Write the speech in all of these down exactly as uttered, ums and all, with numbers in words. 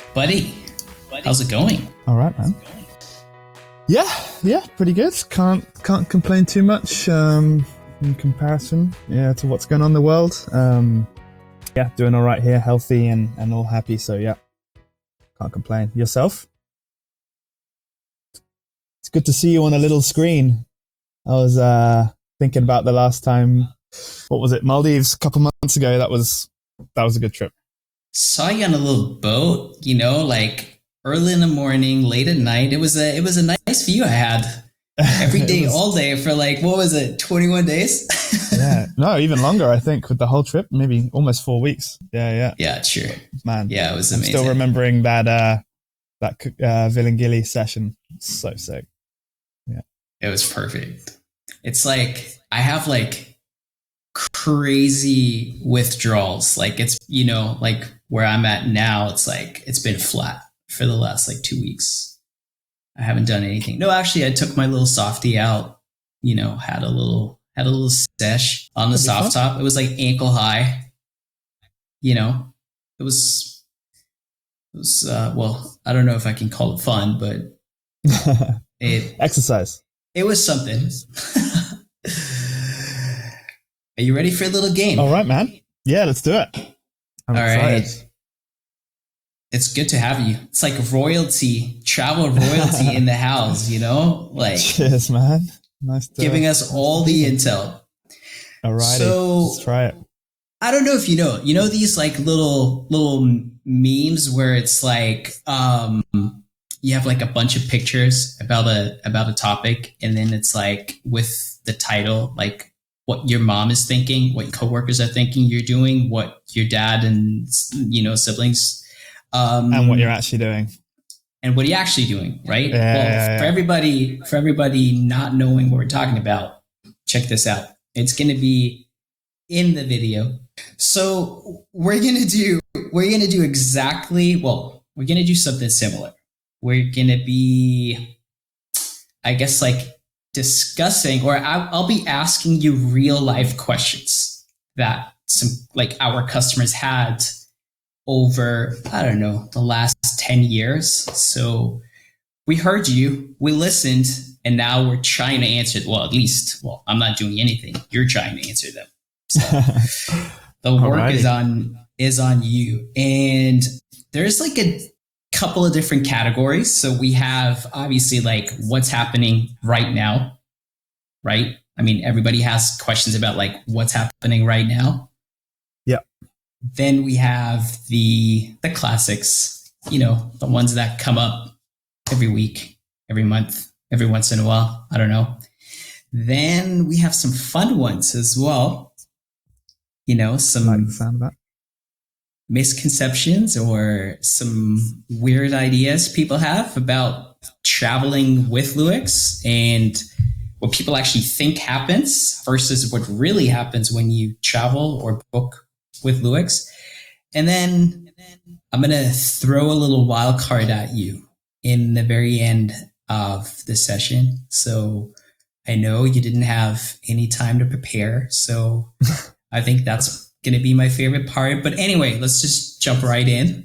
Buddy, how's it going? All right, man. Yeah, yeah, pretty good. Can't can't complain too much um, in comparison, yeah, to what's going on in the world. Um, yeah, doing all right here, healthy and, and all happy. So yeah, can't complain. Yourself? It's good to see you on a little screen. I was uh, thinking about the last time. What was it? Maldives a couple months ago. That was that was a good trip. Saw you on a little boat, you know, like early in the morning, late at night. It was a it was a nice view I had every day, was, all day for like, what was it, twenty-one days? Yeah, no, even longer, I think, with the whole trip, maybe almost four weeks. Yeah, yeah. Yeah, sure. Man. Yeah, it was amazing. I'm still remembering that uh, that uh, Vilingili session. So sick. Yeah. It was perfect. It's like, I have like crazy withdrawals. Like it's, you know, like where I'm at now, it's like, it's been flat for the last like two weeks. I haven't done anything. No, actually I took my little softie out, you know, had a little, had a little sesh on the That'd be soft fun. top. It was like ankle high, you know, it was, it was, uh, well, I don't know if I can call it fun, but it, exercise. It was something. Are you ready for a little game? All right, man. Yeah, let's do it. I'm All excited. right. It's good to have you. It's like royalty, travel royalty in the house, you know? Like, cheers, man. Nice to, giving us all the intel. All right. So, let's try it. I don't know if you know, you know these like little little memes where it's like um you have like a bunch of pictures about a about a topic, and then it's like with the title, like what your mom is thinking, what your coworkers are thinking you're doing, what your dad and, you know, siblings um and what you're actually doing. And what are you actually doing, right? Yeah, well, yeah, for yeah. everybody for everybody not knowing what we're talking about, check this out. It's going to be in the video. So we're going to do we're going to do exactly, well, we're going to do something similar. We're going to be, I guess, like discussing, or I'll, I'll be asking you real life questions that some like our customers had over, I don't know, the last ten years. So we heard you, we listened, and now we're trying to answer. Well, at least, well, I'm not doing anything. You're trying to answer them. So the work Alrighty. is on is on you. And there's like a couple of different categories. So we have obviously like what's happening right now, right? I mean, everybody has questions about like what's happening right now. Yeah. Then we have the the classics, you know, the ones that come up every week, every month, every once in a while. I don't know. Then we have some fun ones as well. You know, some I like the sound of that. Misconceptions or some weird ideas people have about traveling with Luix and what people actually think happens versus what really happens when you travel or book with Luix. And then I'm going to throw a little wild card at you in the very end of the session. So I know you didn't have any time to prepare. So I think that's going to be my favorite part. But anyway, let's just jump right in.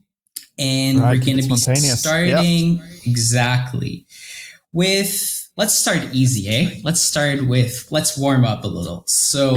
And right, we're going to be spontaneous. starting Yep. exactly with, let's start easy, eh? Let's start with, let's warm up a little. So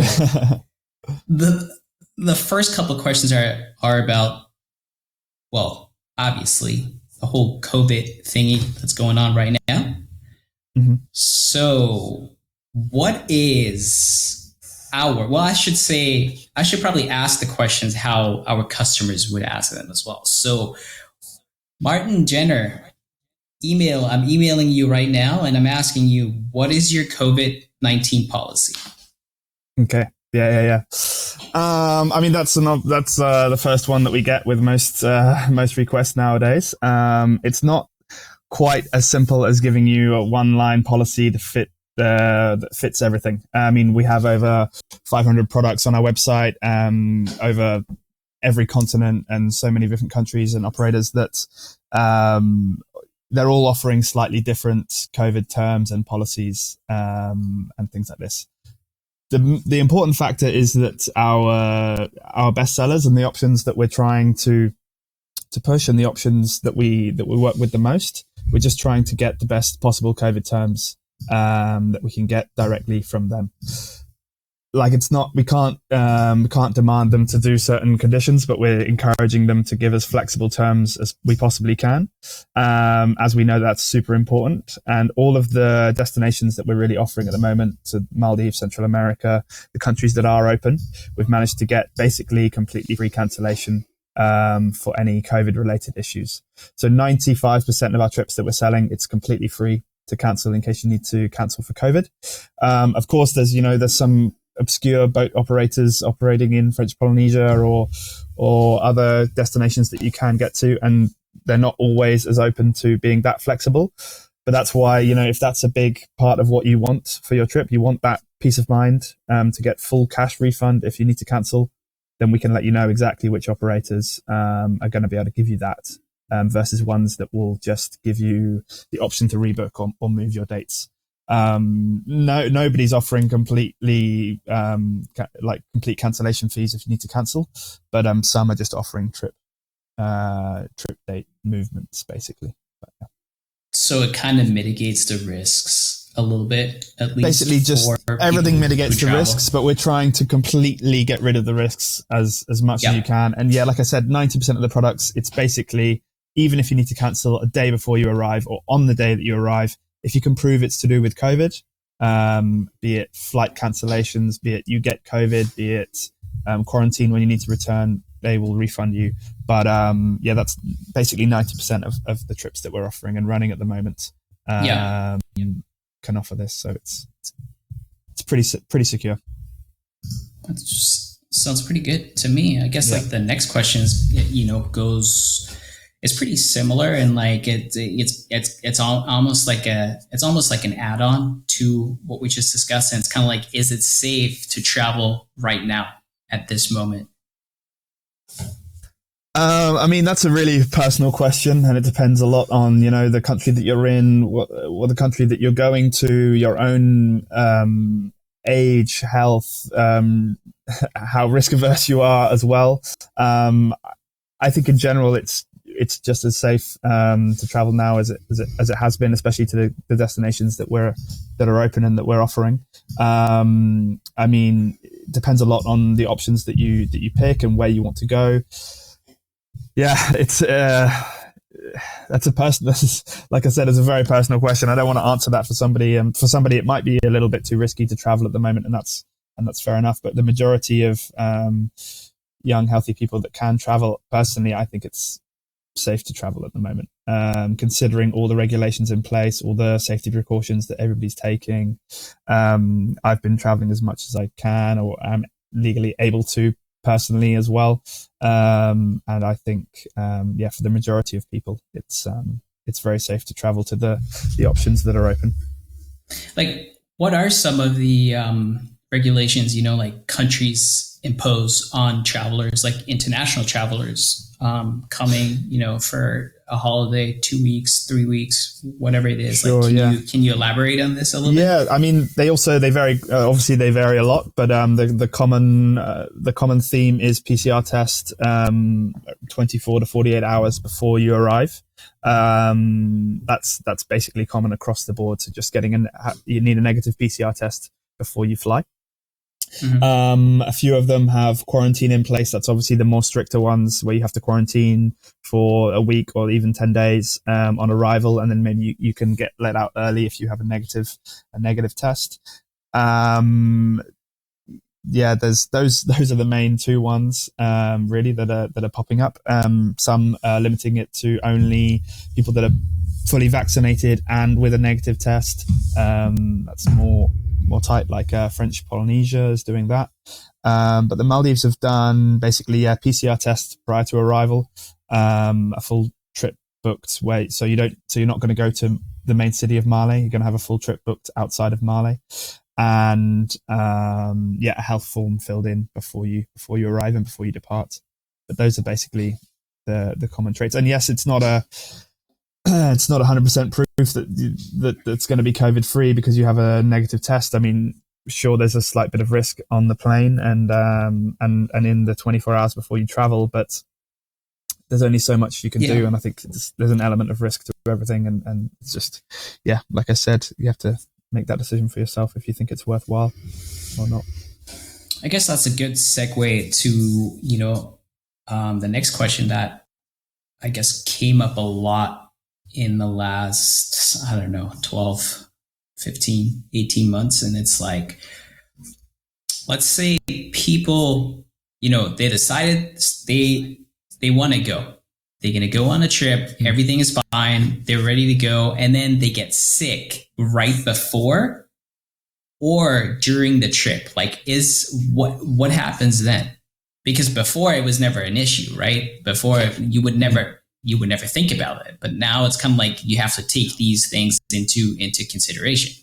the the first couple of questions are, are about, well, obviously, the whole COVID thingy that's going on right now. Mm-hmm. So what is our, well, I should say, I should probably ask the questions how our customers would ask them as well. So Martin Jenner, email, I'm emailing you right now and I'm asking you, what is your COVID nineteen policy? Okay. Yeah, yeah, yeah. Um, I mean, that's an, that's uh, the first one that we get with most uh, most requests nowadays. Um, it's not quite as simple as giving you a one-line policy to fit uh, that fits everything. I mean, we have over five hundred products on our website, um, over every continent and so many different countries and operators that um, they're all offering slightly different COVID terms and policies um, and things like this. The, the important factor is that our our best sellers and the options that we're trying to to push and the options that we that we work with the most. We're just trying to get the best possible COVID terms um, that we can get directly from them. Like it's not, we can't, um, we can't demand them to do certain conditions, but we're encouraging them to give as flexible terms as we possibly can. Um, as we know, that's super important. And all of the destinations that we're really offering at the moment to Maldives, Central America, the countries that are open, we've managed to get basically completely free cancellation, um, for any COVID related issues. So ninety-five percent of our trips that we're selling, it's completely free to cancel in case you need to cancel for COVID. Um, of course, there's, you know, there's some obscure boat operators operating in French Polynesia or or other destinations that you can get to, and they're not always as open to being that flexible. But that's why, you know, if that's a big part of what you want for your trip, you want that peace of mind um, to get full cash refund if you need to cancel, then we can let you know exactly which operators um, are going to be able to give you that um, versus ones that will just give you the option to rebook or, or move your dates. Um, no, nobody's offering completely, um, ca- like complete cancellation fees if you need to cancel, but, um, some are just offering trip, uh, trip date movements basically. But, yeah. So it kind of mitigates the risks a little bit, at least. Basically just everything mitigates the risks, but we're trying to completely get rid of the risks as, as much Yep. as you can. And yeah, like I said, ninety percent of the products, it's basically, even if you need to cancel a day before you arrive or on the day that you arrive, if you can prove it's to do with COVID, um, be it flight cancellations, be it you get COVID, be it um, quarantine when you need to return, they will refund you. But um, yeah, that's basically ninety percent of, of the trips that we're offering and running at the moment. Um, Yeah. can offer this, so it's it's, it's pretty pretty secure. That just sounds pretty good to me. I guess Yeah. like the next question is, you know, goes. It's pretty similar, and like it, it's it's it's all, almost like a it's almost like an add-on to what we just discussed. And it's kind of like, is it safe to travel right now at this moment? Um, I mean, that's a really personal question, and it depends a lot on, you know, the country that you're in, what, what the country that you're going to, your own um, age, health, um, how risk averse you are as well. Um, I think in general, it's it's just as safe um, to travel now as it, as it as it has been, especially to the, the destinations that we're that are open and that we're offering. Um, I mean, it depends a lot on the options that you that you pick and where you want to go. Yeah, it's uh, that's a person. This is, like I said, it's a very personal question. I don't want to answer that for somebody. And um, for somebody, it might be a little bit too risky to travel at the moment, and that's and that's fair enough. But the majority of um, young, healthy people that can travel, personally, I think it's safe to travel at the moment, um, considering all the regulations in place, all the safety precautions that everybody's taking. Um, I've been traveling as much as I can, or am legally able to personally as well. Um, and I think, um, yeah, for the majority of people, it's, um, it's very safe to travel to the, the options that are open. Like, what are some of the um, regulations, you know, like countries impose on travelers, like international travelers um, coming, you know, for a holiday, two weeks, three weeks, whatever it is? Sure, like, can yeah. you can you elaborate on this a little yeah, bit? Yeah, I mean, they also they vary. Uh, obviously, they vary a lot, but um, the the common uh, the common theme is P C R test um, twenty-four to forty-eight hours before you arrive. Um, that's that's basically common across the board. So just getting an you need a negative P C R test before you fly. Mm-hmm. Um, a few of them have quarantine in place. That's obviously the more stricter ones, where you have to quarantine for a week or even ten days um, on arrival, and then maybe you, you can get let out early if you have a negative a negative test. Um, yeah, there's those those are the main two ones um, really that are that are popping up. Um, some are limiting it to only people that are fully vaccinated and with a negative test. Um, that's more. more tight, like uh, French Polynesia is doing that. Um, but the Maldives have done basically a P C R test prior to arrival, um, a full trip booked where, so you don't, so you're not going to go to the main city of Male. You're going to have a full trip booked outside of Male, and um, yeah, a health form filled in before you, before you arrive and before you depart. But those are basically the, the common traits. And yes, it's not a, it's not one hundred percent proof that that it's going to be COVID free because you have a negative test. I mean, sure, there's a slight bit of risk on the plane and um and and in the twenty-four hours before you travel, but there's only so much you can Yeah. do, and I think it's, there's an element of risk to everything, and, and it's just, yeah, like I said, you have to make that decision for yourself if you think it's worthwhile or not. I guess that's a good segue to, you know, um, the next question that I guess came up a lot in the last, I don't know, twelve, fifteen, eighteen months. And it's like, let's say people, you know, they decided they, they want to go. They're going to go on a trip. Everything is fine. They're ready to go. And then they get sick right before or during the trip. Like, is what, what happens then? Because before it was never an issue, right? Before you would never, you would never think about it. But now it's kind of like you have to take these things into, into consideration.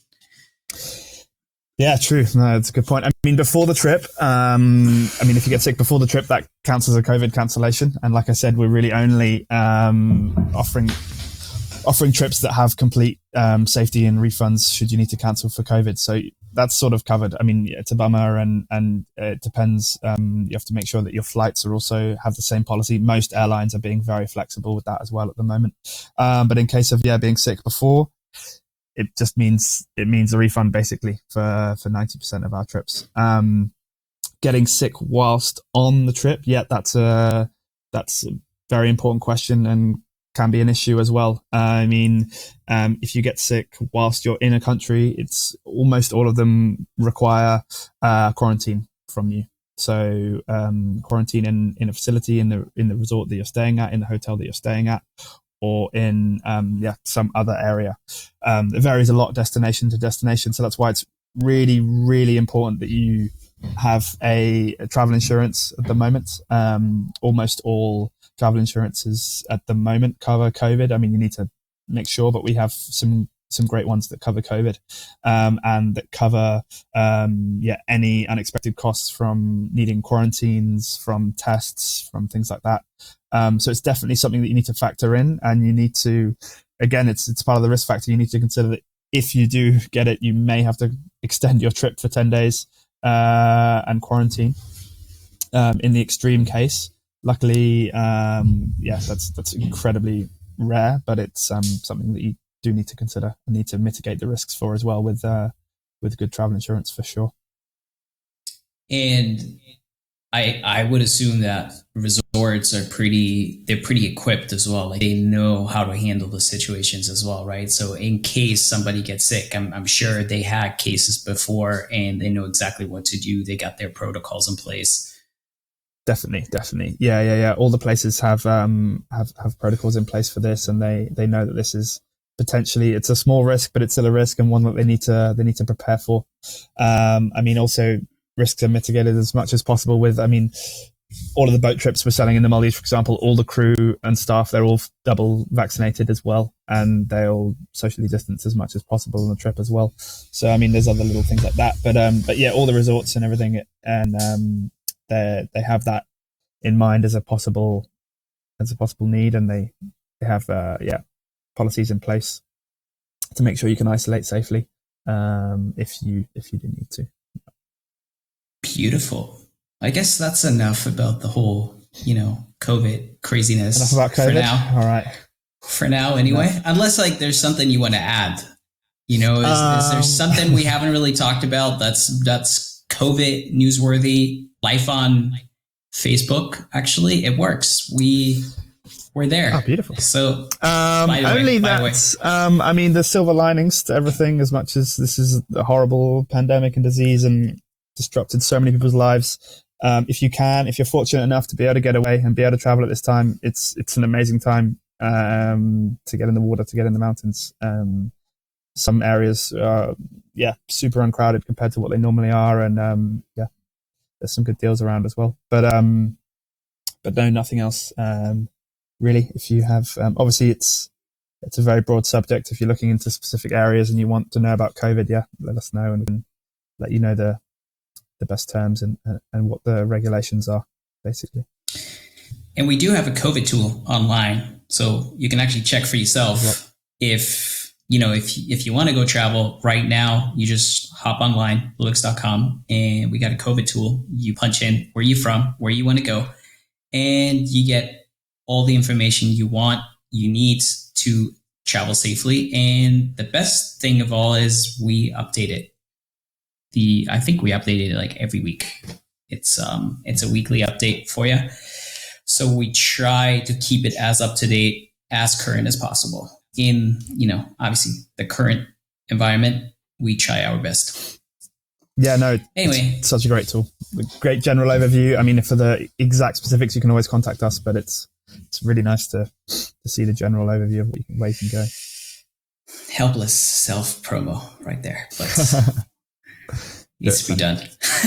Yeah, true. No, that's a good point. I mean, before the trip, um, I mean, if you get sick before the trip, that counts as a COVID cancellation. And like I said, we're really only um, offering offering trips that have complete um, safety and refunds should you need to cancel for COVID. So that's sort of covered. I mean, it's a bummer, and and it depends. Um, you have to make sure that your flights are also have the same policy. Most airlines are being very flexible with that as well at the moment. Um, but in case of yeah being sick before, it just means it means a refund basically for for ninety percent of our trips. Um, getting sick whilst on the trip, yeah, that's a that's a very important question and can be an issue as well. Uh, I mean, um, if you get sick whilst you're in a country, it's almost all of them require uh, quarantine from you. So um, quarantine in, in a facility in the in the resort that you're staying at, in the hotel that you're staying at, or in um, yeah some other area. Um, it varies a lot destination to destination, so that's why it's really really important that you have a, a travel insurance at the moment. Um, almost all travel insurances at the moment cover COVID. I mean, you need to make sure, but we have some some great ones that cover COVID um, and that cover um, yeah any unexpected costs from needing quarantines, from tests, from things like that. Um, so it's definitely something that you need to factor in, and you need to, again, it's it's part of the risk factor. You need to consider that if you do get it, you may have to extend your trip for ten days uh, and quarantine um, in the extreme case. Luckily, um, yes, that's that's incredibly rare, but it's um, something that you do need to consider and need to mitigate the risks for as well with uh, with good travel insurance for sure. And I I would assume that resorts are pretty they're pretty equipped as well. Like, they know how to handle the situations as well, right? So in case somebody gets sick, I'm I'm sure they had cases before and they know exactly what to do. They got their protocols in place. Definitely, definitely. Yeah, yeah, yeah. All the places have um have, have protocols in place for this, and they, they know that this is potentially, it's a small risk, but it's still a risk and one that they need to they need to prepare for. Um, I mean, also risks are mitigated as much as possible with, I mean, all of the boat trips we're selling in the Maldives, for example, all the crew and staff, they're all double vaccinated as well, and they'll socially distance as much as possible on the trip as well. So, I mean, there's other little things like that, but um, but yeah, all the resorts and everything, and um. They they have that in mind as a possible as a possible need, and they they have uh, yeah policies in place to make sure you can isolate safely um, if you if you do need to. Beautiful. I guess that's enough about the whole, you know, COVID craziness. Enough about COVID. For now. All right. For now, anyway. Enough. Unless like there's something you want to add. You know, is, um, is there something we haven't really talked about that's that's COVID newsworthy? Life on Facebook, actually, it works. We we're there. Oh, beautiful. So um, only that. Um, I mean, there's silver linings to everything. As much as this is a horrible pandemic and disease and disrupted so many people's lives, um, if you can, if you're fortunate enough to be able to get away and be able to travel at this time, it's it's an amazing time um, to get in the water, to get in the mountains. Um, some areas are yeah super uncrowded compared to what they normally are, and um, yeah. There's some good deals around as well, but um, but no, nothing else um, really. If you have, um, obviously, it's it's a very broad subject. If you're looking into specific areas and you want to know about COVID, yeah, let us know and we can let you know the the best terms and and what the regulations are, basically. And we do have a COVID tool online, so you can actually check for yourself yep. if. You know, if if you want to go travel right now, you just hop online, Bluex dot com, and we got a COVID tool. You punch in where you from, where you want to go, and you get all the information you want, you need to travel safely. And the best thing of all is we update it. The I think we update it like every week. It's um it's a weekly update for you. So we try to keep it as up to date, as current as possible. In, you know, obviously the current environment, we try our best. Yeah, no. Anyway, it's such a great tool. Great general overview. I mean, for the exact specifics, you can always contact us, but it's it's really nice to to see the general overview of what you can, where you can go. Helpless self promo right there, but needs to be done.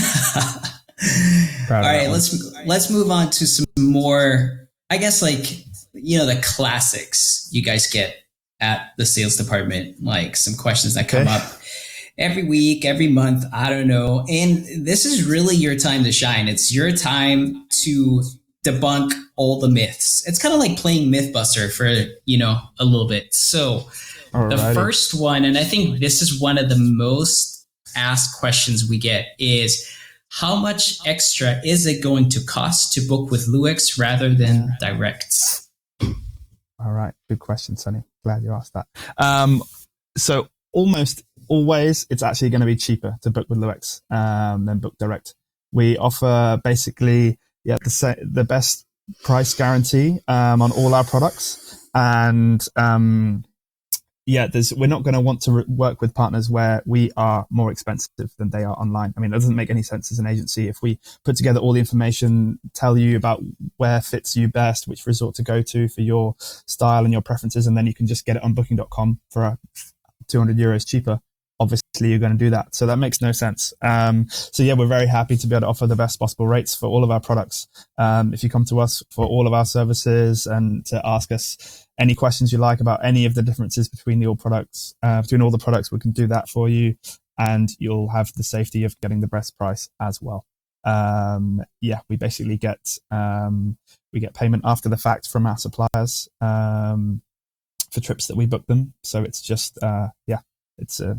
All right, let's let's move on to some more, I guess, like, you know, the classics you guys get at the sales department, like some questions that come okay. up every week, every month, I don't know. And this is really your time to shine. It's your time to debunk all the myths. It's kind of like playing Mythbuster for, you know, a little bit. So Alrighty. The first one, and I think this is one of the most asked questions we get, is how much extra is it going to cost to book with Luex rather than direct? All right. Good question, Sonny. Glad you asked that. Um, so almost always it's actually going to be cheaper to book with Luex um, than book direct. We offer basically yeah the sa- the best price guarantee um, on all our products, and um, yeah, there's we're not going to want to re- work with partners where we are more expensive than they are online. I mean, it doesn't make any sense as an agency if we put together all the information, tell you about where fits you best, which resort to go to for your style and your preferences, and then you can just get it on booking dot com for a two hundred euros cheaper. Obviously, you're going to do that. So that makes no sense. Um, so yeah, we're very happy to be able to offer the best possible rates for all of our products. Um, if you come to us for all of our services and to ask us any questions you like about any of the differences between the all products, uh, between all the products, we can do that for you, and you'll have the safety of getting the best price as well. Um, yeah, we basically get um, we get payment after the fact from our suppliers um, for trips that we book them. So it's just uh, yeah, it's a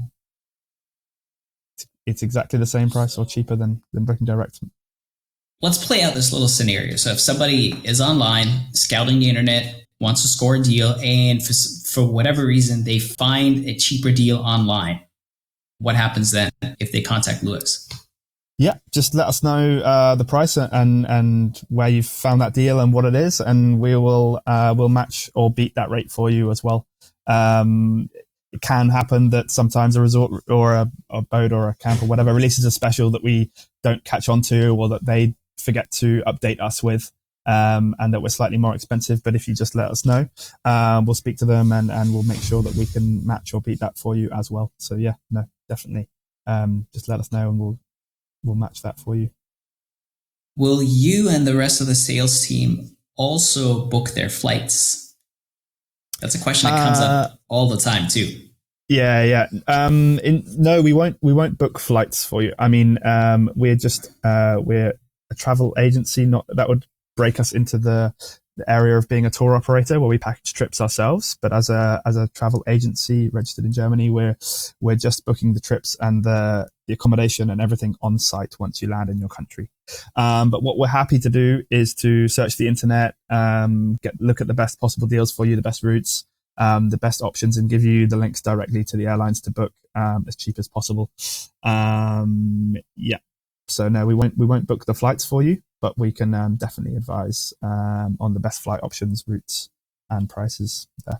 it's exactly the same price or cheaper than, than booking direct. Let's play out this little scenario. So if somebody is online, scouting the internet, wants to score a deal, and for, for whatever reason, they find a cheaper deal online, what happens then if they contact Luex? Yeah, just let us know uh, the price and and where you've found that deal and what it is, and we will uh, we'll match or beat that rate for you as well. Um, It can happen that sometimes a resort or a, a boat or a camp or whatever releases a special that we don't catch on to, or that they forget to update us with, um, and that we're slightly more expensive. But if you just let us know, um, we'll speak to them and, and we'll make sure that we can match or beat that for you as well. So yeah, no, definitely. Um, just let us know and we'll we'll match that for you. Will you and the rest of the sales team also book their flights? That's a question that comes uh, up all the time too. Yeah, yeah. Um, in, no, we won't. We won't book flights for you. I mean, um, we're just uh, we're a travel agency. Not that would break us into the, the area of being a tour operator, where we package trips ourselves. But as a as a travel agency registered in Germany, we're we're just booking the trips and the the accommodation and everything on site once you land in your country. Um, but what we're happy to do is to search the internet, um, get look at the best possible deals for you, the best routes, um, the best options, and give you the links directly to the airlines to book um, as cheap as possible. Um, yeah. So no, we won't we won't book the flights for you, but we can um, definitely advise um, on the best flight options, routes, and prices there.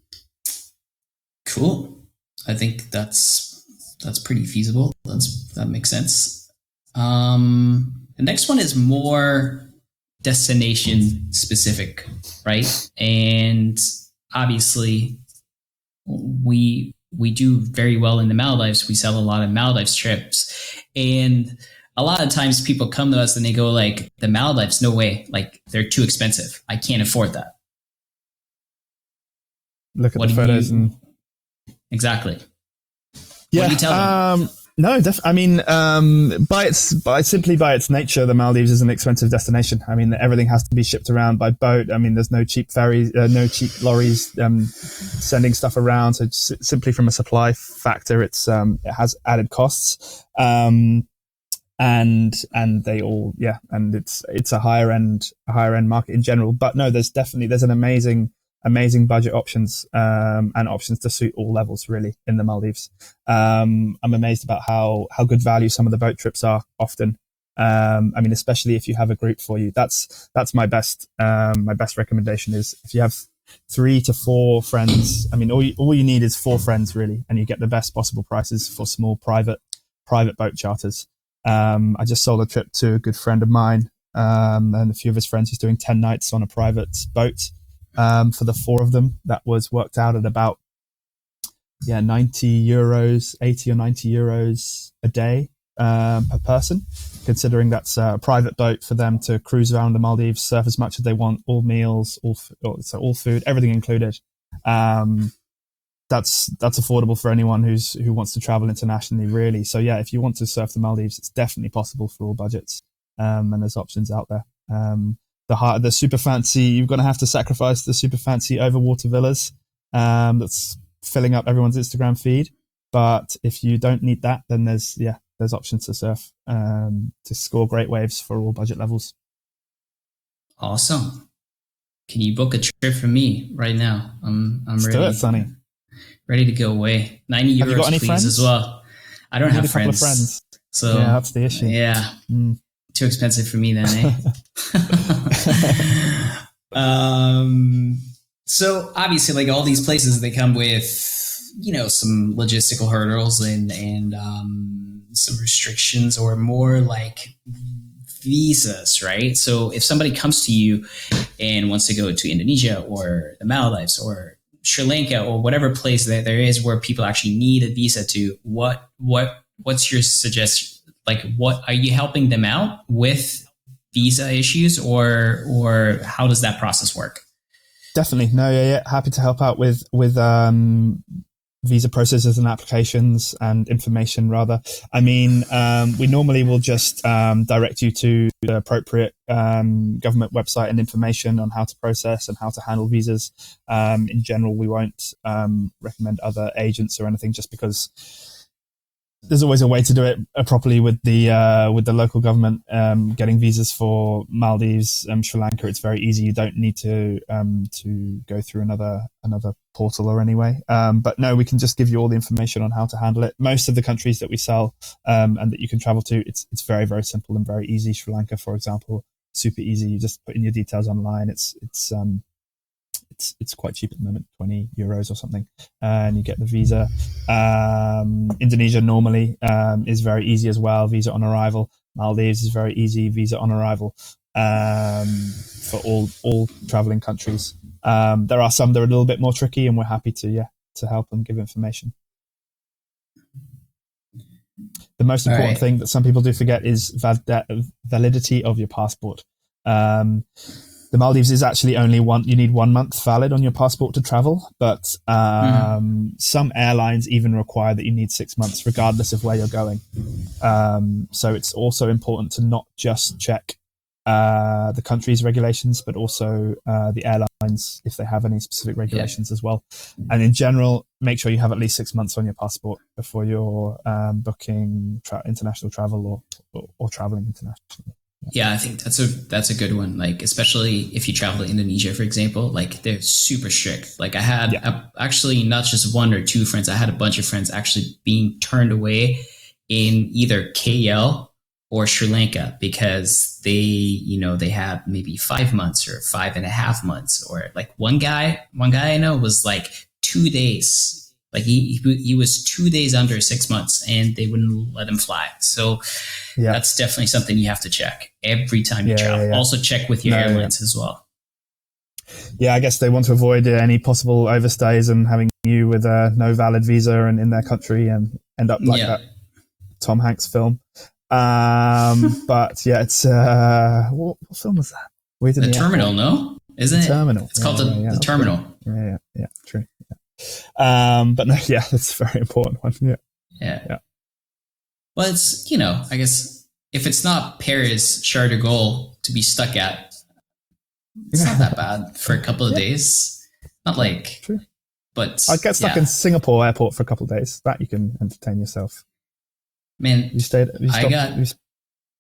Cool. I think that's that's pretty feasible. That's that makes sense. Um, the next one is more destination specific, right? And obviously, we we do very well in the Maldives. We sell a lot of Maldives trips, and a lot of times people come to us and they go like, "The Maldives, no way! Like they're too expensive. I can't afford that." Look at what the photos you, and exactly. Yeah. What do you tell them? Um, no, def- I mean, um, by its by simply by its nature, the Maldives is an expensive destination. I mean, everything has to be shipped around by boat. I mean, there's no cheap ferries, uh, no cheap lorries um, sending stuff around. So just simply from a supply factor, it's um, it has added costs. Um, and and they all yeah, and it's it's a higher end a higher end market in general. But no, there's definitely there's an amazing amazing budget options um, and options to suit all levels really in the Maldives. Um, I'm amazed about how how good value some of the boat trips are often. Um, I mean, especially if you have a group for you. That's that's my best um, my best recommendation is if you have three to four friends. I mean, all you, all you need is four friends really, and you get the best possible prices for small private private boat charters. Um, I just sold a trip to a good friend of mine um, and a few of his friends. He's doing ten nights on a private boat um, for the four of them. That was worked out at about yeah ninety euros, eighty or ninety euros a day um, per person. Considering that's a private boat for them to cruise around the Maldives, surf as much as they want, all meals, all so all food, everything included. Um, that's that's affordable for anyone who's who wants to travel internationally, really. So yeah, if you want to surf the Maldives, it's definitely possible for all budgets, um, and there's options out there. Um, the high, the super fancy, you're going to have to sacrifice the super fancy overwater villas um, that's filling up everyone's Instagram feed. But if you don't need that, then there's yeah. There's options to surf um, to score great waves for all budget levels. Awesome. Can you book a trip for me right now? I'm I'm Let's ready. do it, Sonny. Ready to go away. ninety have euros, you got any please, friends? as well. I don't I need have a couple friends, of friends. so yeah, that's the issue. Yeah, mm. too expensive for me then, eh? um. So obviously, like all these places, they come with, you know, some logistical hurdles and and um. some restrictions or more like visas, right? So if somebody comes to you and wants to go to Indonesia or the Maldives or Sri Lanka or whatever place that there is where people actually need a visa to, what what what's your suggestion? Like, what are you helping them out with visa issues, or or how does that process work? Definitely, no, yeah, yeah. Happy to help out with with um visa processes and applications and information rather. I mean, um, we normally will just um, direct you to the appropriate um, government website and information on how to process and how to handle visas. Um, in general, we won't um, recommend other agents or anything just because there's always a way to do it properly with the uh, with the local government. Um, getting visas for Maldives, um, Sri Lanka, it's very easy. You don't need to um, to go through another another portal or anyway. Um, but no, we can just give you all the information on how to handle it. Most of the countries that we sell um, and that you can travel to, it's it's very very simple and very easy. Sri Lanka, for example, super easy. You just put in your details online. It's it's um, It's it's quite cheap at the moment, twenty euros or something, uh, and you get the visa. Um, Indonesia normally um, is very easy as well, visa on arrival. Maldives is very easy, visa on arrival um, for all all traveling countries. Um, there are some that are a little bit more tricky, and we're happy to yeah to help and give information. The most important right. thing that some people do forget is val- validity of your passport. Um, The Maldives is actually only one, you need one month valid on your passport to travel, but um, mm. some airlines even require that you need six months regardless of where you're going. Um, so it's also important to not just check uh, the country's regulations, but also uh, the airlines if they have any specific regulations yeah. as well. And in general, make sure you have at least six months on your passport before you're um, booking tra- international travel or, or, or traveling internationally. Yeah, I think that's a that's a good one. Like, especially if you travel to Indonesia, for example, like they're super strict. Like I had yeah. a, actually not just one or two friends. I had a bunch of friends actually being turned away in either K L or Sri Lanka because they, you know, they had maybe five months or five and a half months. Or like one guy, one guy I know was like two days. Like he, he he was two days under six months and they wouldn't let him fly. So yeah. that's definitely something you have to check every time you yeah, travel. Yeah, yeah. Also check with your no, airlines yeah. as well. Yeah, I guess they want to avoid any possible overstays and having you with a no valid visa and in their country and end up like yeah. that Tom Hanks film. Um, but yeah, it's uh, what, what film was that? The, the Terminal, no? Isn't the it? Terminal. It's called yeah, the, yeah, the Terminal. Yeah, yeah, yeah, true. Yeah. Um, but no, yeah, that's a very important one. Yeah. Yeah. Yeah. Well, it's, you know, I guess if it's not Paris, Charles de Gaulle to be stuck at, it's not that bad for a couple of yeah. days. Not like, True. But I'd get stuck yeah. in Singapore airport for a couple of days. That you can entertain yourself. Man, you stayed. You I got, you,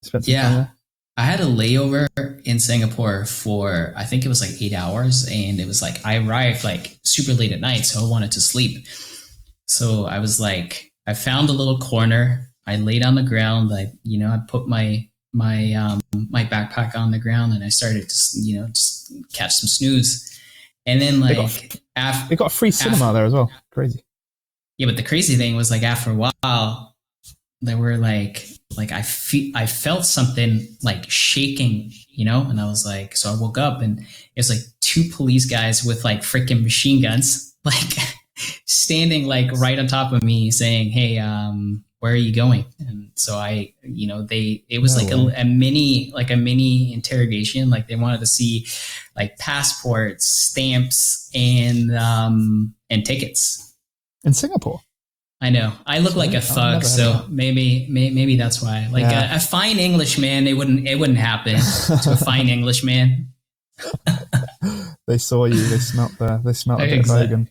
Spent some time Yeah. there? I had a layover in Singapore for, I think it was like eight hours. And it was like, I arrived like super late at night. So I wanted to sleep. So I was like, I found a little corner. I laid on the ground. I, you know, I put my, my, um, my backpack on the ground and I started to, you know, just catch some snooze. And then like, They got, after, they got a free cinema after, there as well. Crazy. yeah, but the crazy thing was like after a while, there were like, like I fe- I felt something like shaking, you know, and I was like, so I woke up and it was like two police guys with like freaking machine guns, like standing like right on top of me saying, hey, um, where are you going? And so I, you know, they, it was No like way. a, a mini, like a mini interrogation. Like they wanted to see like passports, stamps, and, um, and tickets. In Singapore? I know. I look like a I've thug, never so heard of maybe, maybe maybe that's why. Like Yeah. a, a fine Englishman, it wouldn't it wouldn't happen to a fine Englishman. They saw you. They smelt the. They smelt a bit of Exactly.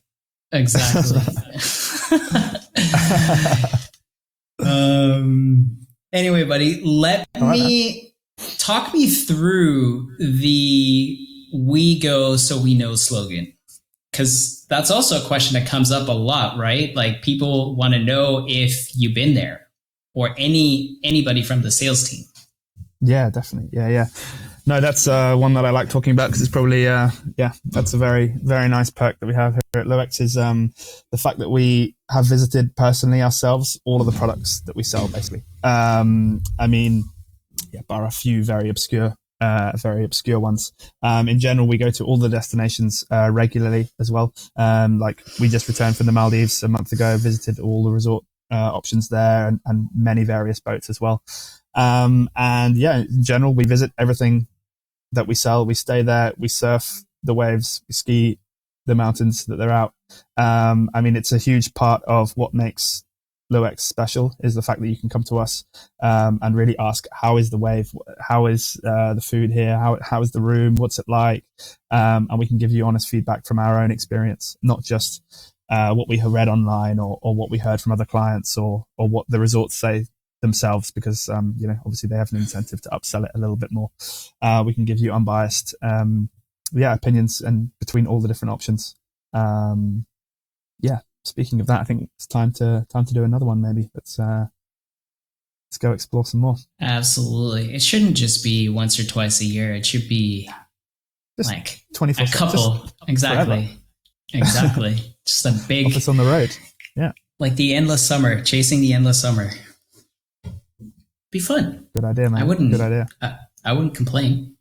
Bogan. Exactly. um. Anyway, buddy, let All right, me talk me through the "We Go So We Know" slogan. Because that's also a question that comes up a lot, right? Like people want to know if you've been there or any anybody from the sales team. Yeah, definitely. Yeah, yeah. No, that's uh, one that I like talking about because it's probably, uh, yeah, that's a very, very nice perk that we have here at Luex is um, the fact that we have visited personally ourselves all of the products that we sell, basically. Um, I mean, yeah, bar a few very obscure Uh, very obscure ones. Um, in general, we go to all the destinations uh, regularly as well. Um, like we just returned from the Maldives a month ago, visited all the resort uh, options there and, and many various boats as well. Um, and yeah, in general, we visit everything that we sell. We stay there, we surf the waves, we ski the mountains that they're out. Um, I mean, it's a huge part of what makes Luex special is the fact that you can come to us um, and really ask, how is the wave? How is uh, the food here? How how is the room? What's it like? Um, and we can give you honest feedback from our own experience, not just uh, what we have read online or, or what we heard from other clients or or what the resorts say themselves, because um, you know obviously they have an incentive to upsell it a little bit more. Uh, we can give you unbiased um, yeah opinions and between all the different options. Um, yeah. Speaking of that, I think it's time to time to do another one. Maybe let's uh, let's go explore some more. Absolutely, it shouldn't just be once or twice a year. It should be Just like twenty-four a couple. Exactly, forever. exactly. Just a big, Office on the road. Yeah, like the endless summer, chasing the endless summer. Be fun. good idea, man. I wouldn't. Good idea. I, I wouldn't complain.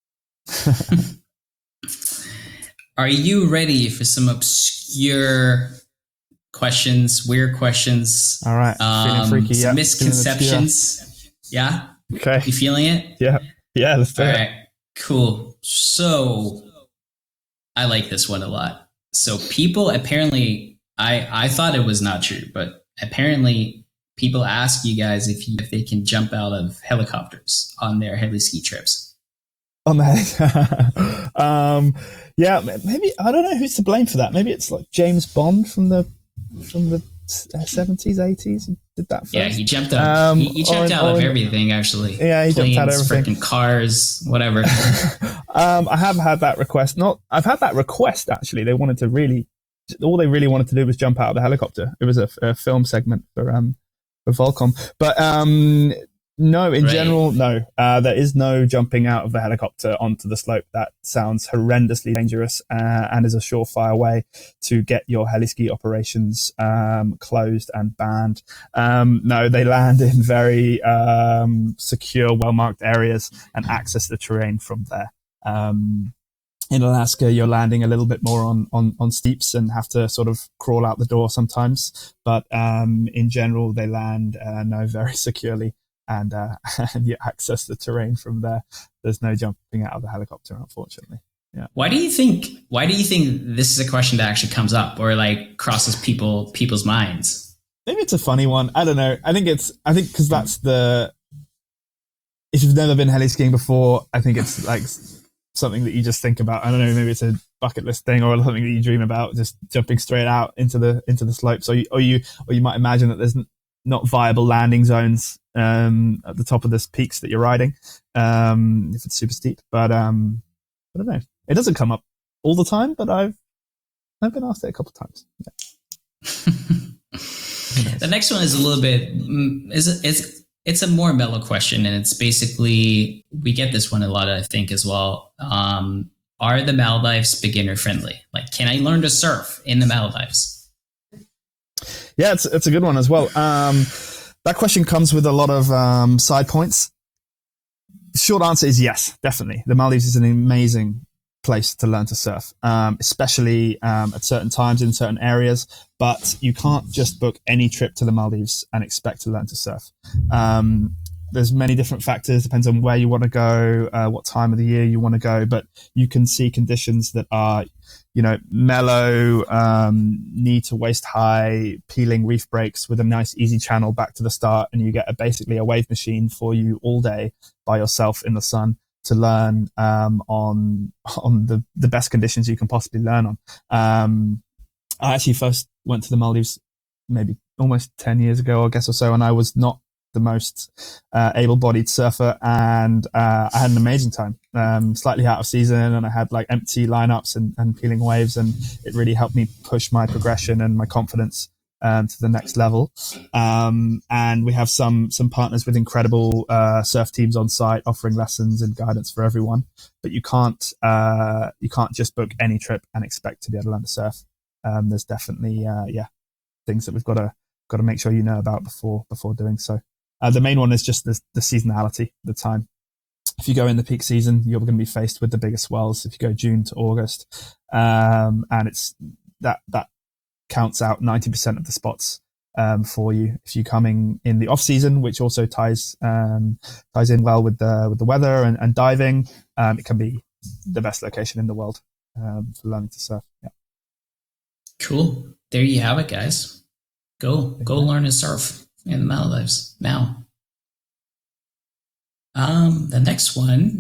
Are you ready for some obscure questions, weird questions? All right, feeling um, freaky. some Yeah, misconceptions. Yeah, okay. you feeling it? Yeah, yeah. Let's do All it. right, cool. So I like this one a lot. So people apparently, I I thought it was not true, but apparently people ask you guys if you, if they can jump out of helicopters on their heli ski trips. On the head. um, yeah, maybe I don't know who's to blame for that. Maybe it's like James Bond from the from the seventies, eighties. Did that first. Yeah, he jumped up. Um, he, he jumped or- out of or- everything, actually. Yeah, he Planes, jumped out of everything. freaking cars, whatever. um, I have had that request. Not, I've had that request actually. They wanted to really, all they really wanted to do was jump out of the helicopter. It was a, a film segment for um for Volcom, but um no, in Right. general, no. Uh, there is no jumping out of the helicopter onto the slope. That sounds horrendously dangerous uh, and is a surefire way to get your heliski operations um, closed and banned. Um, no, they land in very um, secure, well-marked areas and access the terrain from there. Um, in Alaska, you're landing a little bit more on, on, on steeps and have to sort of crawl out the door sometimes. But um, in general, they land uh, no very securely. And, uh, and you access the terrain from there. There's no jumping out of the helicopter, unfortunately. Yeah. Why do you think? Why do you think this is a question that actually comes up or like crosses people people's minds? Maybe it's a funny one. I don't know. I think it's. I think because that's the. If you've never been heli skiing before, I think it's like something that you just think about. I don't know. Maybe it's a bucket list thing or something that you dream about, just jumping straight out into the into the slopes. Or you or you or you might imagine that there's not viable landing zones um, at the top of the peaks that you're riding um, if it's super steep. But um, I don't know. It doesn't come up all the time, but I've I've been asked it a couple of times. Yeah. The next one is a little bit is it's it's a more mellow question, and it's basically, we get this one a lot, I think, as well. Um, are the Maldives beginner friendly? Like, can I learn to surf in the Maldives? Yeah, it's it's a good one as well. Um, that question comes with a lot of um, side points. The short answer is yes, definitely. The Maldives is an amazing place to learn to surf, um, especially um, at certain times in certain areas. But you can't just book any trip to the Maldives and expect to learn to surf. Um, there's many different factors, depends on where you want to go, uh, what time of the year you want to go, but you can see conditions that are, you know, mellow, um, knee to waist high, peeling reef breaks with a nice easy channel back to the start, and you get a, basically a wave machine for you all day by yourself in the sun to learn um, on on the, the best conditions you can possibly learn on. Um, I actually first went to the Maldives maybe almost ten years ago, I guess, or so, and I was not the most uh, able-bodied surfer, and uh, I had an amazing time. Um, slightly out of season, and I had like empty lineups and, and peeling waves, and it really helped me push my progression and my confidence um, to the next level. Um, and we have some some partners with incredible uh, surf teams on site offering lessons and guidance for everyone. But you can't uh, you can't just book any trip and expect to be able to learn to surf. Um, there's definitely uh, yeah things that we've got to got to make sure you know about before before doing so. Uh, the main one is just the, the seasonality, the time. If you go in the peak season, you're going to be faced with the biggest swells. If you go June to August, um, and it's that that counts out ninety percent of the spots um, for you. If you're coming in the off season, which also ties um, ties in well with the with the weather and, and diving, um, it can be the best location in the world um, for learning to surf. Yeah. Cool. There you have it, guys. Go go learn to surf in the Maldives now. Um, the next one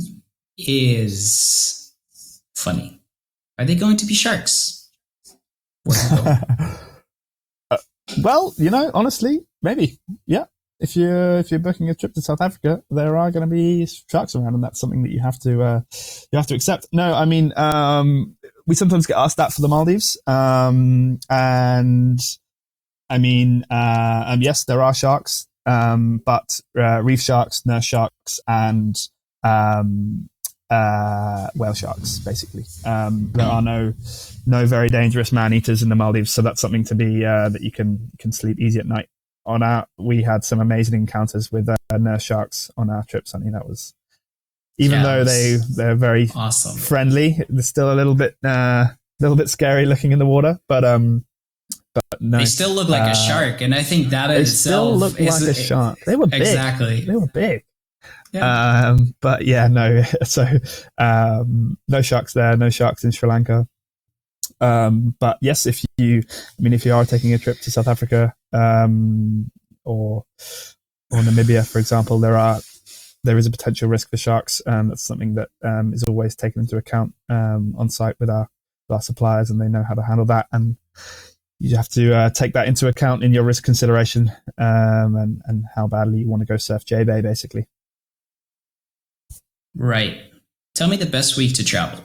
is funny. Are they going to be sharks? uh, well, you know, honestly, maybe. Yeah. If you're if you're booking a trip to South Africa, there are going to be sharks around, and that's something that you have to uh, you have to accept. No, I mean, um, we sometimes get asked that for the Maldives, um, and I mean, uh, um, yes, there are sharks, um, but uh, reef sharks, nurse sharks, and um, uh, whale sharks, basically. Um, there are no no very dangerous man eaters in the Maldives, so that's something to be uh, that you can can sleep easy at night. On our, we had some amazing encounters with uh, nurse sharks on our trips. I mean, that was even yeah, though they they're very awesome, friendly. They're still a little bit a uh, little bit scary looking in the water, but um. But no, they still look like uh, a shark, and I think that in they still itself look is like a shark. They were big. Exactly. They were big. Yeah. Um, but yeah, no. So um, no sharks there. No sharks in Sri Lanka. Um, but yes, if you, I mean, if you are taking a trip to South Africa um, or or Namibia, for example, there are there is a potential risk for sharks. Um, that's something that um, is always taken into account um, on site with our with our suppliers, and they know how to handle that. And you have to uh, take that into account in your risk consideration um, and, and how badly you want to go surf J-Bay, basically. Right. Tell me the best week to travel.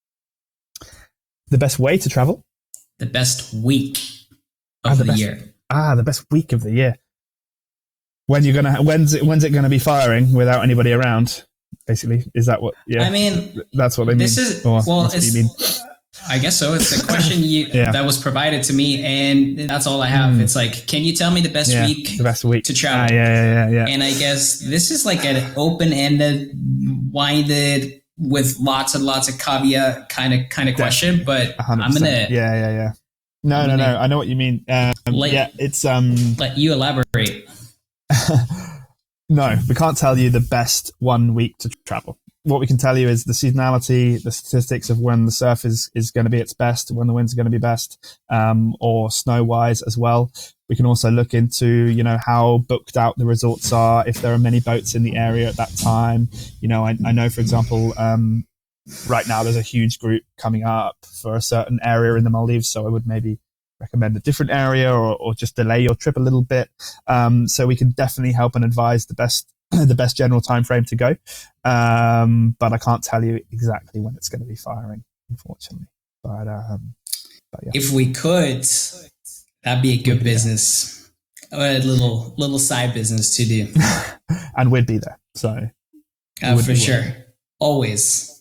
The best way to travel? The best week of ah, the, the best, year. Ah, the best week of the year. When you're gonna, when's it, when's it gonna be firing without anybody around? Basically, is that what? Yeah, I mean, that's what they this mean. is or, well, it's, mean. I guess so. It's a question you yeah. that was provided to me, and that's all I have. Mm. It's like, can you tell me the best yeah, week, the best week to travel? Ah, yeah, yeah, yeah, yeah. And I guess this is like an open-ended, winded, with lots and lots of caveat kind of kind of question. But i am gonna, yeah, yeah, yeah. No, I'm no, no. I know what you mean. Um, let, yeah, it's um. Let you elaborate. No, we can't tell you the best one week to travel. What we can tell you is the seasonality, the statistics of when the surf is, is going to be its best, when the winds are going to be best, um, or snow-wise as well. We can also look into, you know, how booked out the resorts are, if there are many boats in the area at that time. You know, I, I know, for example, um, right now there's a huge group coming up for a certain area in the Maldives, so I would maybe recommend a different area or, or just delay your trip a little bit. Um, so we can definitely help and advise the best the best general time frame to go. Um, but I can't tell you exactly when it's going to be firing, unfortunately. But, um, but yeah. If we could, that'd be a good business. A little little side business to do. And we'd be there. So uh, for sure. Always.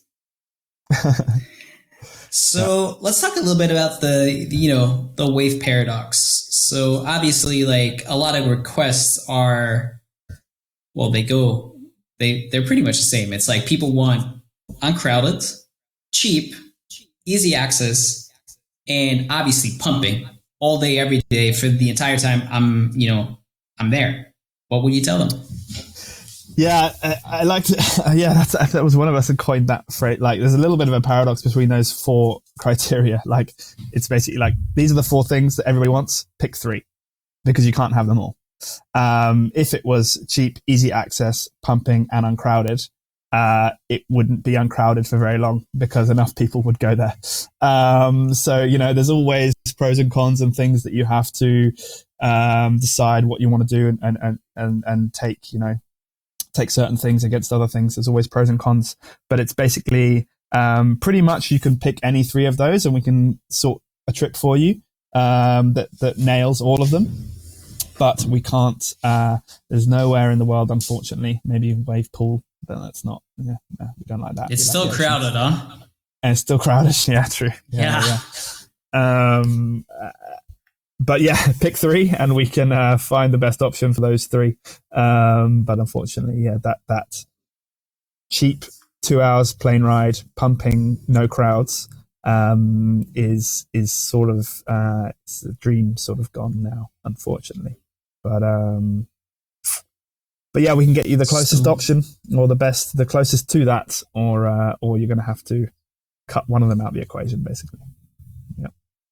So yeah. Let's talk a little bit about the, you know, the wave paradox. So obviously, like, a lot of requests are, well, they go, they, they're pretty much the same. It's like people want uncrowded, cheap, easy access, and obviously pumping all day, every day for the entire time I'm, you know, I'm there. What would you tell them? Yeah, I, I like to, uh, yeah, that's, that was one of us that coined that phrase. Like, there's a little bit of a paradox between those four criteria. Like, it's basically like, these are the four things that everybody wants, pick three, because you can't have them all. Um, if it was cheap, easy access, pumping, and uncrowded, uh, it wouldn't be uncrowded for very long because enough people would go there. Um, so, you know, there's always pros and cons and things that you have to um, decide what you want to do and, and, and, and take, you know, take certain things against other things. There's always pros and cons, but it's basically um, pretty much you can pick any three of those and we can sort a trip for you um, that, that nails all of them. But we can't, uh, there's nowhere in the world, unfortunately, maybe wave pool, but that's not, yeah, no, we don't like that. It's we still like crowded, huh? And it's still crowded, yeah, true. Yeah. yeah. yeah. Um, uh, but yeah, pick three and we can uh, find the best option for those three. Um, but unfortunately, yeah, that, that cheap two hours plane ride, pumping, no crowds, um, is, is sort of, uh, it's a dream sort of gone now, unfortunately. But, um, but yeah, we can get you the closest so, option or the best, the closest to that, or, uh, or you're going to have to cut one of them out of the equation, basically. Yeah.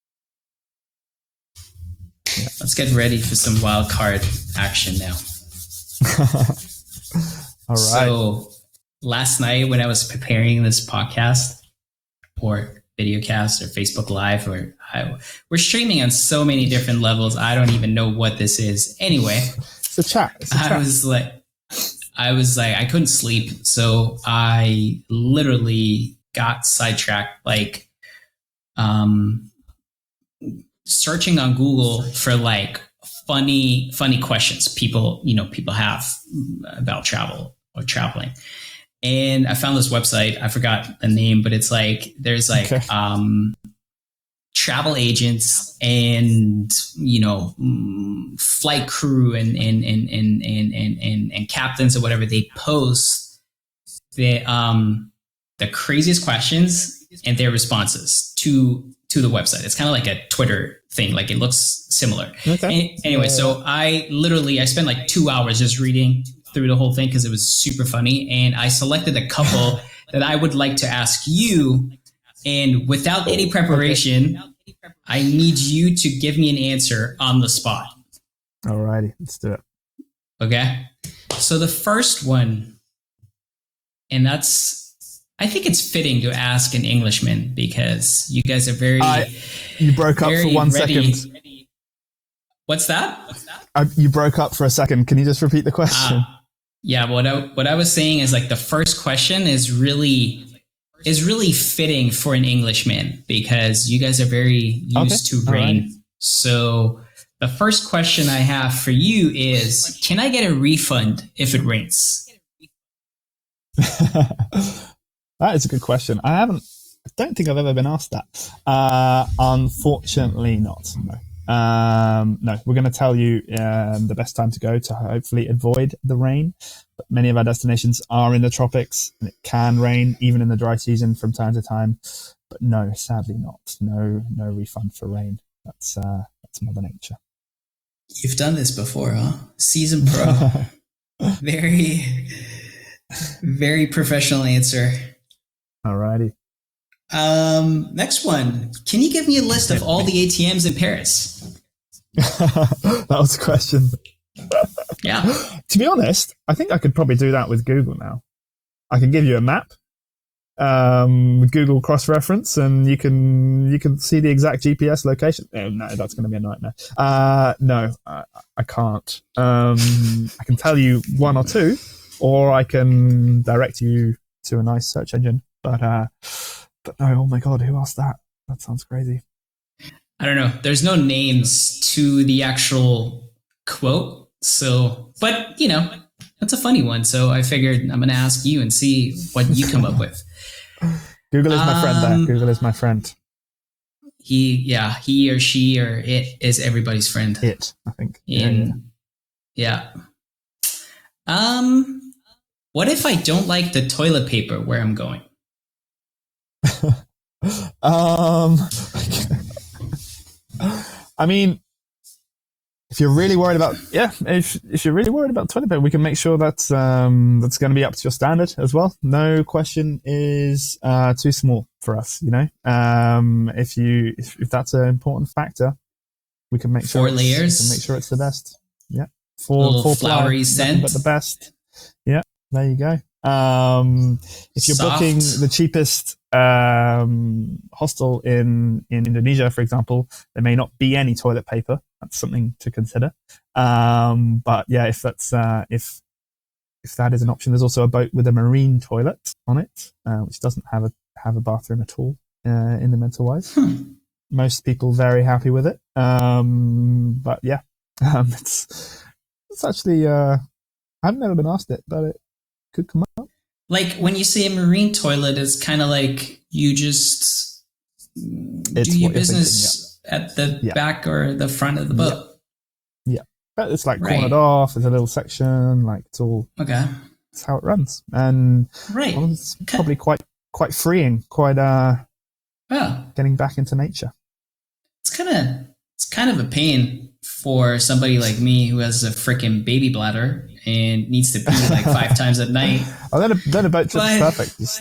yeah. Let's get ready for some wild card action now. All right. So last night when I was preparing this podcast or videocast or Facebook Live, or I, we're streaming on so many different levels. I don't even know what this is. Anyway, it's a chat. It's a I chat. was like, I was like, I couldn't sleep, so I literally got sidetracked, like, um, searching on Google for like funny, funny questions people, you know, people have about travel or traveling. And I found this website. I forgot the name, but it's like, there's like, okay. um, travel agents and, you know, flight crew and, and, and, and, and, and, and, and captains or whatever. They post the, um, the craziest questions and their responses to, to the website. It's kind of like a Twitter thing. Like it looks similar. Okay. And, anyway, so I literally, I spent like two hours just reading through the whole thing because it was super funny, and I selected a couple that I would like to ask you, and without any preparation, okay. I need you to give me an answer on the spot. Alrighty, let's do it. Okay, so the first one, and that's, I think it's fitting to ask an Englishman because you guys are very, uh, you broke up for one ready. second. What's that? What's that? Uh, you broke up for a second. Can you just repeat the question? Uh, Yeah, what I what I was saying is like the first question is really is really fitting for an Englishman because you guys are very used okay. to rain. Right. So the first question I have for you is, can I get a refund if it rains? That is a good question. I haven't I don't think I've ever been asked that. Uh, unfortunately not, no. Um, no, we're going to tell you um, the best time to go to hopefully avoid the rain. But many of our destinations are in the tropics and it can rain even in the dry season from time to time. But no, sadly not. No, no refund for rain. That's uh, that's Mother Nature. You've done this before, huh? Season pro. very, very professional answer. Alrighty. Um, next one. Can you give me a list of all the A T Ms in Paris? That was a question. Yeah. To be honest, I think I could probably do that with Google now. I can give you a map um, Google cross-reference, and you can you can see the exact G P S location. Oh, no, that's going to be a nightmare. Uh, no, I, I can't. Um, I can tell you one or two, or I can direct you to a nice search engine. But uh, but no, oh my god, who asked that? That sounds crazy. I don't know. There's no names to the actual quote, so but you know. That's a funny one, so I figured I'm going to ask you and see what you come up with. Google is my friend there. Google is my friend. He, yeah, he or she or it is everybody's friend. It, I think. In, yeah, yeah. Um, what if I don't like the toilet paper where I'm going? um, I mean, if you're really worried about, yeah, if if you're really worried about toilet paper, we can make sure that's um, that's going to be up to your standard as well. No question is uh, too small for us. You know, um, if you if, if that's an important factor, we can make four sure layers. We can make sure it's the best. Yeah, four four flowery scent, but the best. Yeah, there you go. Um, if you're Soft. booking the cheapest um, hostel in, in Indonesia, for example, there may not be any toilet paper. That's something to consider. Um, but yeah, if that's uh, if if that is an option, there's also a boat with a marine toilet on it, uh, which doesn't have a have a bathroom at all uh, in the mental wise. Hmm. Most people very happy with it. Um, but yeah, um, it's it's actually uh, I've never been asked it, but it could come up. Like when you say a marine toilet, it's kind of like you just It's do your what you're business thinking, at the Yeah. back or the front of the boat. Yeah, but it's like Right. cornered off. There's a little section. Like it's all. Okay. It's how it runs, and Right. well, it's Okay. probably quite quite freeing. Quite uh, Oh, getting back into nature. it's kind of it's kind of a pain for somebody like me who has a freaking baby bladder and needs to pee like five times a night. Oh, then a, then a boat trip's But- perfect. Just,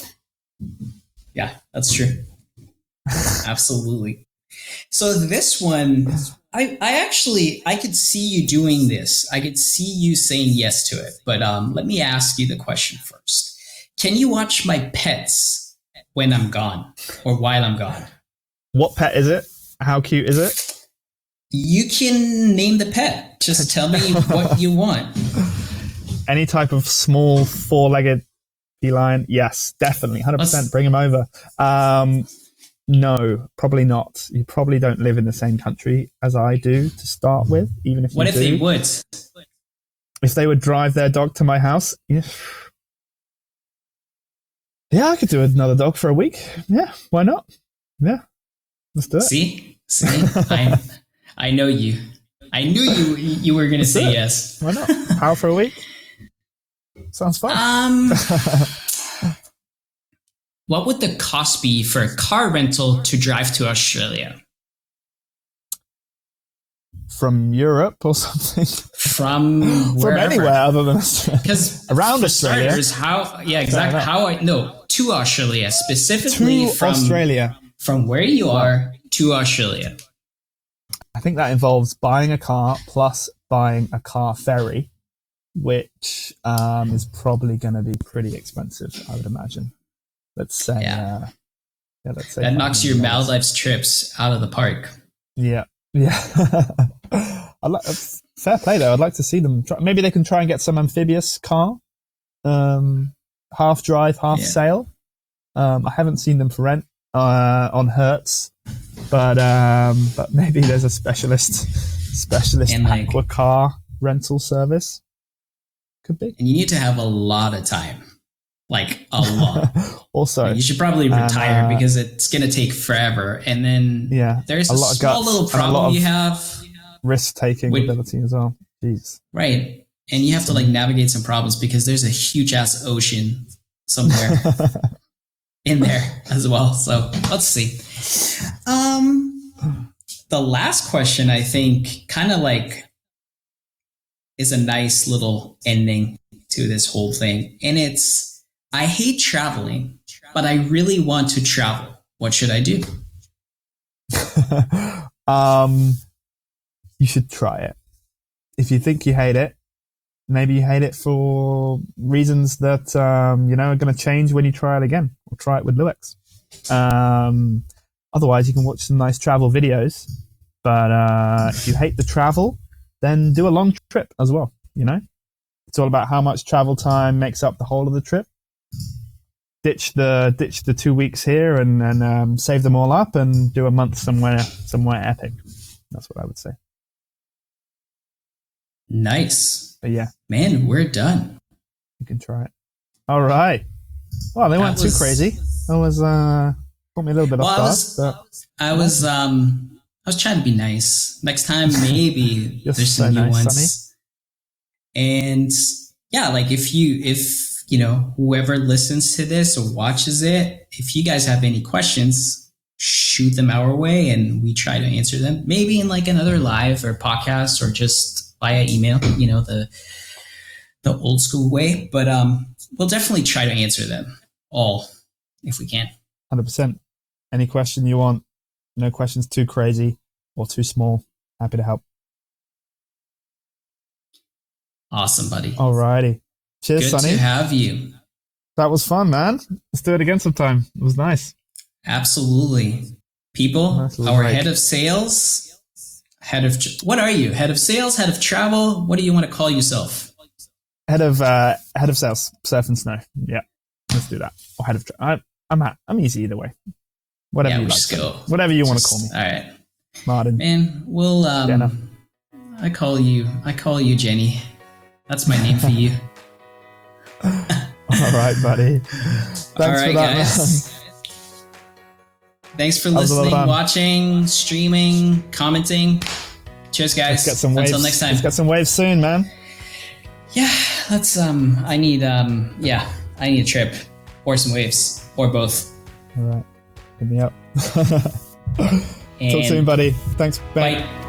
Yeah, that's true. Absolutely. So this one, I, I actually, I could see you doing this. I could see you saying yes to it. But um, let me ask you the question first. Can you watch my pets when I'm gone or while I'm gone? what pet is it? How cute is it? You can name the pet. Just tell me what you want. Any type of small four-legged feline? Yes, definitely, one hundred percent. Let's- Bring him over. Um, no, probably not. You probably don't live in the same country as I do to start with. Even if you What if do. they would? If they would drive their dog to my house, yeah. Yeah, I could do another dog for a week. Yeah, why not? Yeah, let's do it. See? See? I, I know you. I knew you you were going to Let's do say it. yes. Why not? Power for a week? Sounds fun. Um, what would the cost be for a car rental to drive to Australia? From Europe or something? From From wherever. anywhere other than Australia. Because Around for Australia. starters, how yeah, exactly. enough. How I no to Australia specifically To from Australia. from where you are to Australia. I think that involves buying a car plus buying a car ferry, which um, is probably going to be pretty expensive, I would imagine. Let's say, Yeah. uh, yeah, let's say That knocks your five hundred dollars. Maldives trips out of the park. Yeah, yeah. I'd like, fair play though. I'd like to see them. Try, maybe they can try and get some amphibious car, um, half drive, half Yeah. sail. Um, I haven't seen them for rent uh, on Hertz, but um, but maybe there's a specialist specialist And, like- aqua car rental service. Could be. And you need to have a lot of time. Like a lot. Also, You should probably And, retire uh, because it's going to take forever. And then yeah, there's a a, lot of small guts little and a problem lot of- you have. risk taking Wait. ability as well. Jeez. Right. And you have to like navigate some problems because there's a huge ass ocean somewhere in there as well. So let's see. Um, the last question I think kind of like is a nice little ending to this whole thing. And it's, I hate traveling, but I really want to travel. What should I do? um, you should try it. If you think you hate it, maybe you hate it for reasons that um, you know are going to change when you try it again, or try it with Luex. Um, otherwise, you can watch some nice travel videos. But uh, if you hate the travel, then do a long trip as well. You know, it's all about how much travel time makes up the whole of the trip. Ditch the ditch the two weeks here and and um, save them all up and do a month somewhere somewhere epic. That's what I would say. Nice. But yeah, man, we're done. You can try it. All right. Well, they That weren't was- too crazy. That was uh, caught me a little bit Well, off I guard. was, But I was, um, I was trying to be nice. Next time, maybe You're there's so some nice, nuance. And yeah, like if you, if you know, whoever listens to this or watches it, if you guys have any questions, shoot them our way, and we try to answer them. Maybe in like another live or podcast, or just via email. You know, the the old school way. But um, we'll definitely try to answer them all if we can. one hundred percent. Any question you want, no questions too crazy or too small. Happy to help. Awesome, buddy. All righty. Cheers, Good Sonny. to have you. That was fun, man. Let's do it again sometime. It was nice. Absolutely. People, Nice little our break. head of sales, head of, what are you? Head of sales, head of travel? What do you want to call yourself? Head of uh, head of sales, surf and snow. Yeah, let's do that. Or head of. Tra- I, I'm ha- I'm easy either way. Whatever Yeah, you we like. just to- go. Whatever you want to Just- call me, All right. Martin. Man, we'll, um, Jenna. I call you, I call you Jenny. That's my name for you. All right, buddy. Thanks All right, for that, guys. man. Thanks for That was a lot of listening, fun. watching, streaming, commenting. Cheers, guys. Let's get some waves. Until next time. Let's get some waves soon, man. Yeah, let's, um, I need, um, yeah, I need a trip or some waves or both. All right, hit me up. And Talk soon, buddy. Thanks. Bye. bye.